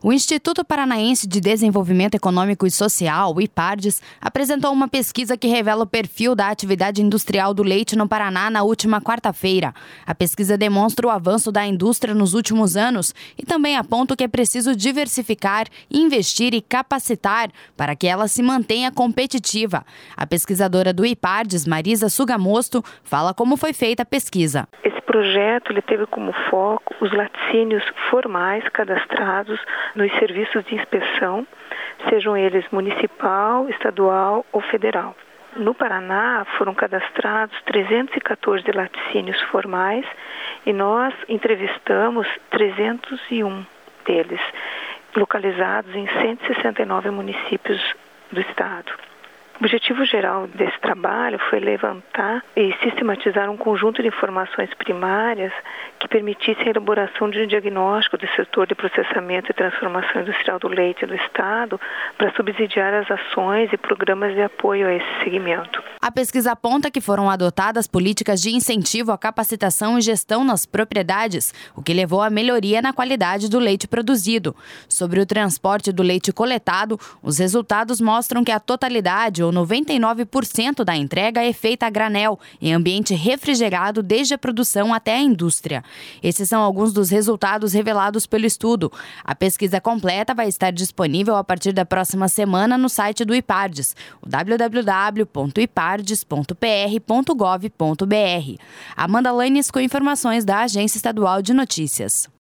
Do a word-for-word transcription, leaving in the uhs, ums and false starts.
O Instituto Paranaense de Desenvolvimento Econômico e Social, o IPARDES, apresentou uma pesquisa que revela o perfil da atividade industrial do leite no Paraná na última quarta-feira. A pesquisa demonstra o avanço da indústria nos últimos anos e também aponta que é preciso diversificar, investir e capacitar para que ela se mantenha competitiva. A pesquisadora do IPARDES, Marisa Sugamosto, fala como foi feita a pesquisa. Esse projeto ele teve como foco os laticínios formais cadastrados nos serviços de inspeção, sejam eles municipal, estadual ou federal. No Paraná foram cadastrados trezentos e quatorze laticínios formais e nós entrevistamos trezentos e um deles, localizados em cento e sessenta e nove municípios do estado. O objetivo geral desse trabalho foi levantar e sistematizar um conjunto de informações primárias que permitissem a elaboração de um diagnóstico do setor de processamento e transformação industrial do leite do Estado para subsidiar as ações e programas de apoio a esse segmento. A pesquisa aponta que foram adotadas políticas de incentivo à capacitação e gestão nas propriedades, o que levou à melhoria na qualidade do leite produzido. Sobre o transporte do leite coletado, os resultados mostram que a totalidade, ou noventa e nove por cento da entrega, é feita a granel, em ambiente refrigerado desde a produção até a indústria. Esses são alguns dos resultados revelados pelo estudo. A pesquisa completa vai estar disponível a partir da próxima semana no site do IPARDES, o w w w ponto ipardes ponto p r ponto gov ponto b r. Amanda Lanes com informações da Agência Estadual de Notícias.